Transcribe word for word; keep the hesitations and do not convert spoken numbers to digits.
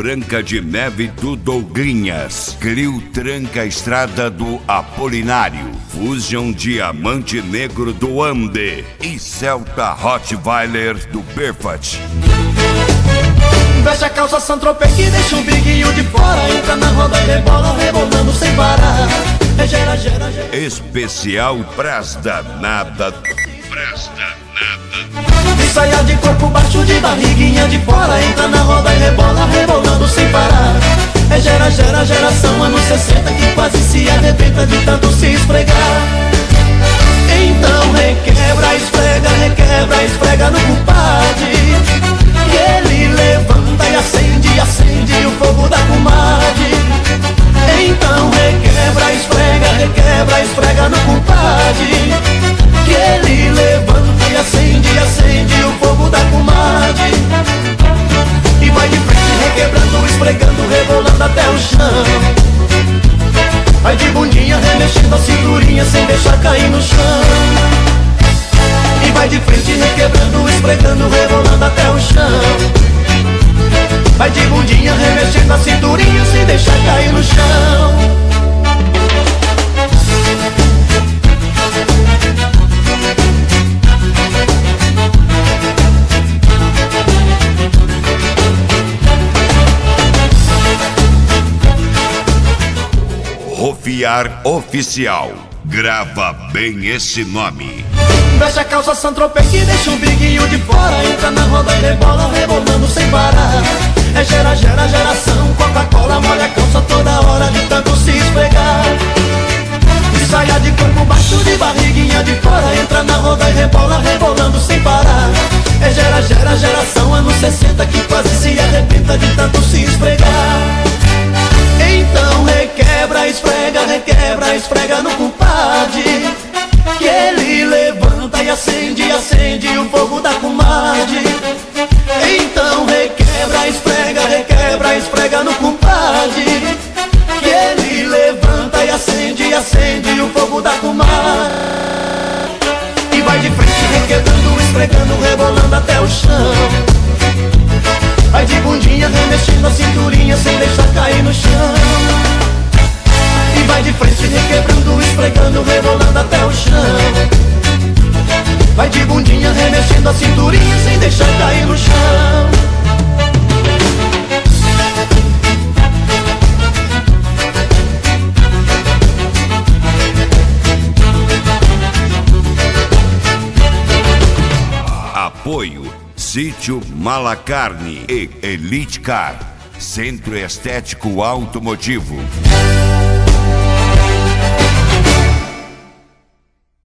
Branca de Neve do Douglinhas, Clio Tranca Estrada do Apolinário, Fusion Diamante Negro do Ande e Celta Rottweiler do Perfat. Veste a calça Saint-Tropez que deixa um biguinho de fora, entra na roda e rebola, rebolando sem parar. É gera, gera, gera. Especial Pras Danada. Pras Danada. E saia de corpo baixo, de barriguinha de fora, entra na roda e rebola, rebolando sem parar. É gera, gera, geração anos sessenta que quase se arrebenta de tanto se esfregar. Então requebra, esfrega, requebra, esfrega no compadre. E ele levanta e acende, acende o fogo da comadre. Então requebra, esfrega, requebra, esfrega no compadre. Que ele levanta e acende, acende o fogo da comadre. E vai de frente requebrando, esfregando, rebolando até o chão. Vai de bundinha remexendo a cinturinha sem deixar cair no chão. E vai de frente requebrando, esfregando, rebolando até o chão. Vai de bundinha remexendo a cinturinha sem deixar cair no chão. Rofiar Oficial. Grava bem esse nome. Veste a calça Saint-Tropez que deixa um biguinho de fora, entra na roda e rebola, rebolando sem parar. É gera, gera, geração, Coca-Cola molha a calça toda hora de tanto se esfregar. E saia de corpo baixo, de barriguinha de fora, entra na roda e rebola, rebolando sem parar. É gera, gera, geração anos sessenta que quase se arrebenta de tanto se esfregar. Então requebra, esfrega, requebra, esfrega no compadre. Que ele levanta e acende, acende o fogo da comadre. Então requebra, esfrega, requebra, esfrega no compadre. Que ele levanta e acende, acende o fogo da comadre. E vai de frente requebrando, esfregando, rebolando até o chão. Vai de bundinha remexendo a cinturinha sem deixar cair no chão. E vai de frente requebrando, esfregando, rebolando até o chão. Vai de bundinha remexendo a cinturinha sem deixar cair no chão. Apoio Sítio Malacarne e Elite Car, Centro Estético Automotivo.